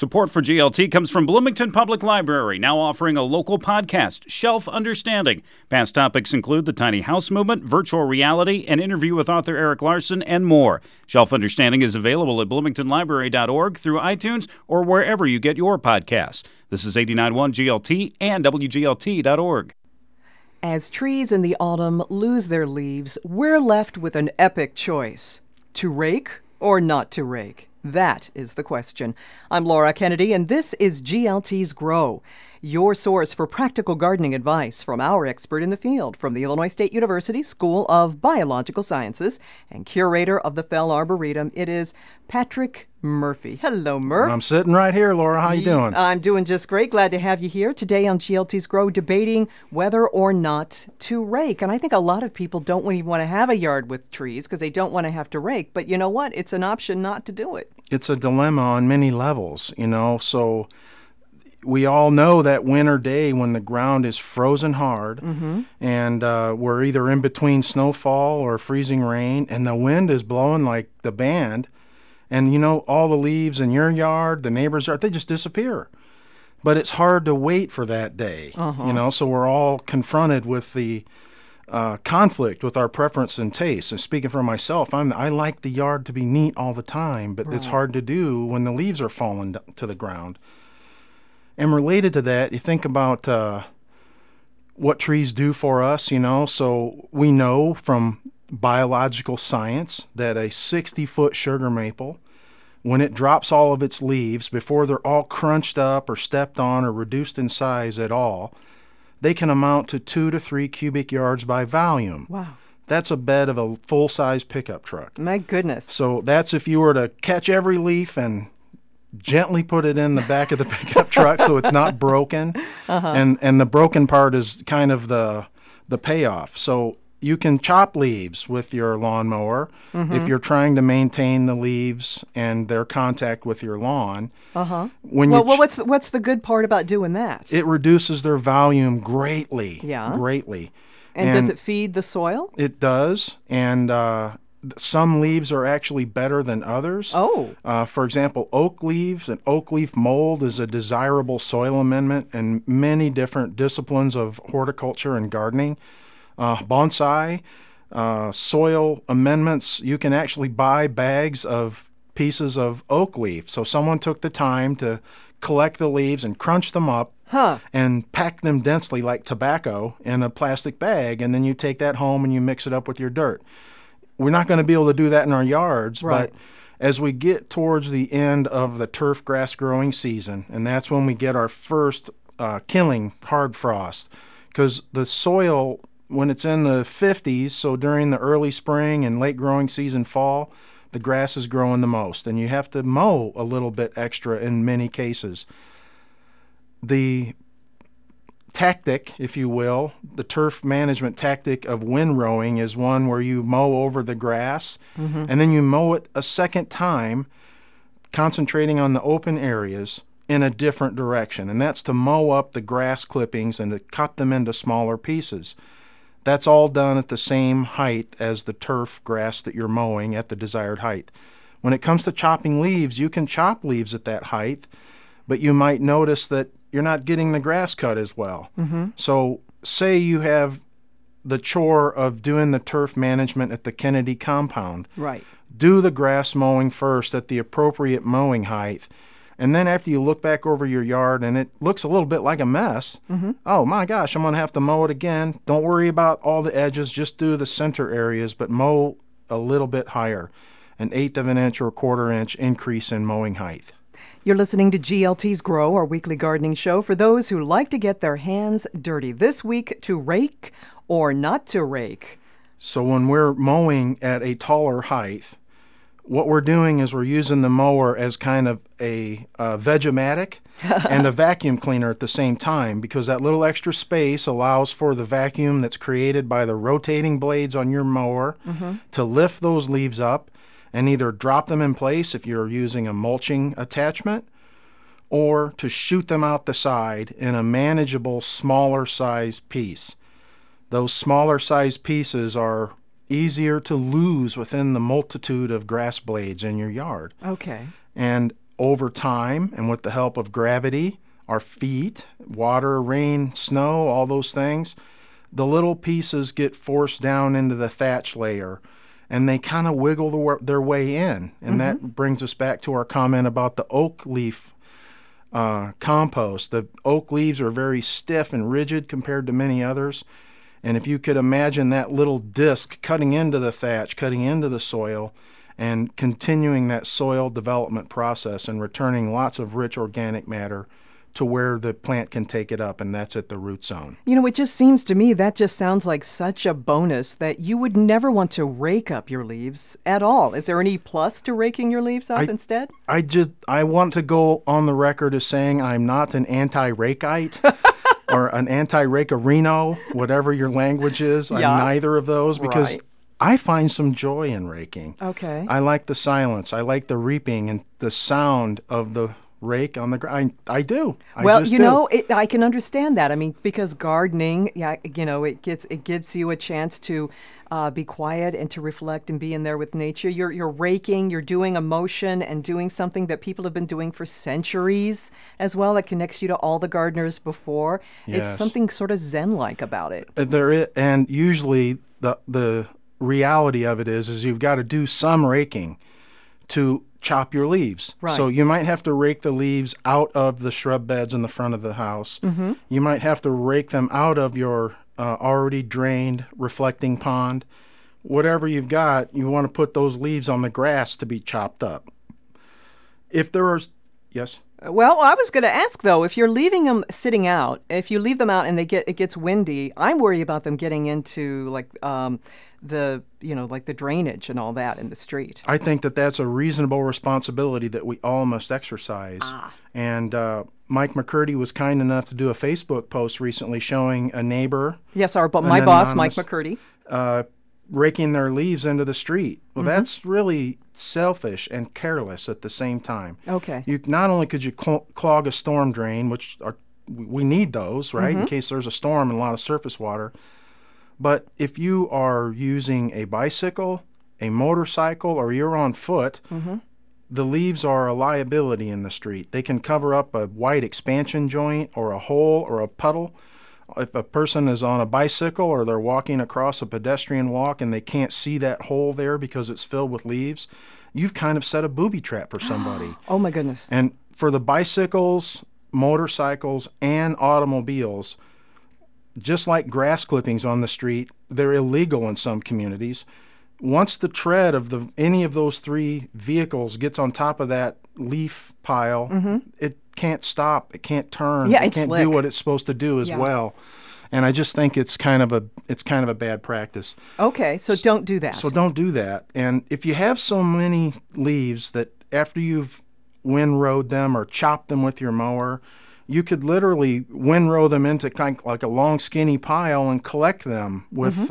Support for GLT comes from Bloomington Public Library, now offering a local podcast, Shelf Understanding. Past topics include the tiny house movement, virtual reality, an interview with author Eric Larson, and more. Shelf Understanding is available at bloomingtonlibrary.org, through iTunes, or wherever you get your podcasts. This is 89.1 GLT and WGLT.org. As trees in the autumn lose their leaves, we're left with an epic choice. To rake or not to rake? That is the question. I'm Laura Kennedy, and this is GLT's Grow, your source for practical gardening advice from our expert in the field from the Illinois State University School of Biological Sciences and curator of the Fell Arboretum. It is Patrick Murphy. Hello, Murph. I'm sitting right here, Laura. How you doing? I'm doing just great. Glad to have you here today on GLT's Grow, debating whether or not to rake. And I think a lot of people don't even want to have a yard with trees because they don't want to have to rake. But you know what? It's an option not to do it. It's a dilemma on many levels, so we all know that winter day when the ground is frozen hard and we're either in between snowfall or freezing rain and the wind is blowing like the band and, all the leaves in your yard, the neighbor's yard, they just disappear. But it's hard to wait for that day, so we're all confronted with the conflict with our preference and taste. And speaking for myself, I like the yard to be neat all the time, but It's hard to do when the leaves are falling to the ground. And related to that, you think about what trees do for us, So we know from biological science that a 60-foot sugar maple, when it drops all of its leaves, before they're all crunched up or stepped on or reduced in size at all, they can amount to 2 to 3 cubic yards by volume. Wow. That's a bed of a full-size pickup truck. My goodness. So that's if you were to catch every leaf and gently put it in the back of the pickup truck so it's not broken. And the broken part is kind of the payoff. So you can chop leaves with your lawnmower if you're trying to maintain the leaves and their contact with your lawn. What's the good part about doing that? It reduces their volume greatly. Yeah. Greatly. And does it feed the soil? It does. And some leaves are actually better than others. Oh. For example, oak leaves and oak leaf mold is a desirable soil amendment in many different disciplines of horticulture and gardening. Bonsai, soil amendments, you can actually buy bags of pieces of oak leaf. So someone took the time to collect the leaves and crunch them up and pack them densely like tobacco in a plastic bag, and then you take that home and you mix it up with your dirt. We're not going to be able to do that in our yards, but as we get towards the end of the turf grass growing season, and that's when we get our first killing hard frost, because the soil, when it's in the 50s, so during the early spring and late growing season fall, the grass is growing the most, and you have to mow a little bit extra in many cases. The tactic, if you will, the turf management tactic of windrowing is one where you mow over the grass and then you mow it a second time, concentrating on the open areas in a different direction, and that's to mow up the grass clippings and to cut them into smaller pieces. That's all done at the same height as the turf grass that you're mowing at the desired height. When it comes to chopping leaves, you can chop leaves at that height, but you might notice that you're not getting the grass cut as well. So say you have the chore of doing the turf management at the Kennedy compound. Right. Do the grass mowing first at the appropriate mowing height. And then after you look back over your yard and it looks a little bit like a mess, oh my gosh, I'm going to have to mow it again. Don't worry about all the edges, just do the center areas, but mow a little bit higher, 1/8 of an inch or 1/4 inch increase in mowing height. You're listening to GLT's Grow, our weekly gardening show for those who like to get their hands dirty. This week, to rake or not to rake. So when we're mowing at a taller height, what we're doing is we're using the mower as kind of a Veg-O-Matic and a vacuum cleaner at the same time, because that little extra space allows for the vacuum that's created by the rotating blades on your mower to lift those leaves up and either drop them in place if you're using a mulching attachment, or to shoot them out the side in a manageable, smaller size piece. Those smaller size pieces are easier to lose within the multitude of grass blades in your yard. Okay. And over time and with the help of gravity, our feet, water, rain, snow, all those things, the little pieces get forced down into the thatch layer, and they kind of wiggle their way in. And that brings us back to our comment about the oak leaf compost. The oak leaves are very stiff and rigid compared to many others. And if you could imagine that little disc cutting into the thatch, cutting into the soil, and continuing that soil development process and returning lots of rich organic matter to where the plant can take it up, and that's at the root zone. You know, it just seems to me that just sounds like such a bonus that you would never want to rake up your leaves at all. Is there any plus to raking your leaves up instead? I want to go on the record as saying I'm not an anti-rakeite or an anti-rakerino, whatever your language is. I'm neither of those because I find some joy in raking. Okay. I like the silence. I like the reaping and the sound of the rake on the ground. I do. I can understand that. I mean, because gardening, it gives you a chance to be quiet and to reflect and be in there with nature. You're raking, you're doing a motion and doing something that people have been doing for centuries as well, that connects you to all the gardeners before. Yes. It's something sort of Zen-like about it. And usually the reality of it is you've got to do some raking to chop your leaves. Right. So you might have to rake the leaves out of the shrub beds in the front of the house. Mm-hmm. You might have to rake them out of your already drained reflecting pond. Whatever you've got, you want to put those leaves on the grass to be chopped up. If there are... Yes? Well, I was going to ask, though, if you're leaving them sitting out, if you leave them out and it gets windy, I worry about them getting into the drainage and all that in the street. I think that's a reasonable responsibility that we all must exercise. And Mike McCurdy was kind enough to do a Facebook post recently showing a neighbor. Yes, my boss, Mike McCurdy. Raking their leaves into the street. Well, that's really selfish and careless at the same time. Okay. Not only could you clog a storm drain, which we need those, right, in case there's a storm and a lot of surface water, but if you are using a bicycle, a motorcycle, or you're on foot, the leaves are a liability in the street. They can cover up a wide expansion joint or a hole or a puddle. If a person is on a bicycle or they're walking across a pedestrian walk and they can't see that hole there because it's filled with leaves, you've kind of set a booby trap for somebody. Oh, my goodness. And for the bicycles, motorcycles, and automobiles, just like grass clippings on the street, they're illegal in some communities. Once the tread of any of those three vehicles gets on top of that leaf pile, it can't stop. It can't turn. Yeah, it can't slick. do what it's supposed to do as well. And I just think it's kind of a bad practice. Okay, so don't do that. So don't do that. And if you have so many leaves that after you've windrowed them or chopped them with your mower, you could literally windrow them into kind of like a long, skinny pile and collect them with,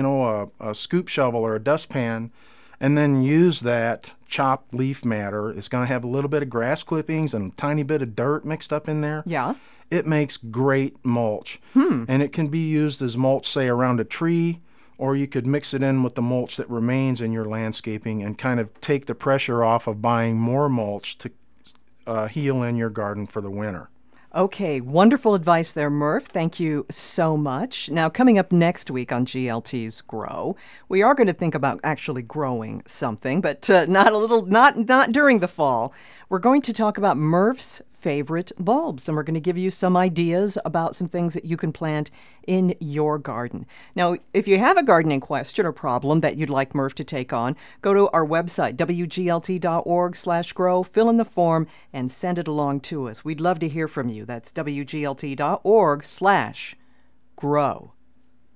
a scoop shovel or a dustpan, and then use that chopped leaf matter. It's going to have a little bit of grass clippings and a tiny bit of dirt mixed up in there. Yeah. It makes great mulch. And it can be used as mulch, say, around a tree, or you could mix it in with the mulch that remains in your landscaping and kind of take the pressure off of buying more mulch to heal in your garden for the winter. Okay, wonderful advice there, Murph. Thank you so much. Now, coming up next week on GLT's Grow, we are going to think about actually growing something, but not during the fall. We're going to talk about Murph's favorite bulbs, and we're going to give you some ideas about some things that you can plant in your garden. Now, if you have a gardening question or problem that you'd like Murph to take on, go to our website, wglt.org/grow, fill in the form, and send it along to us. We'd love to hear from you. That's wglt.org/grow.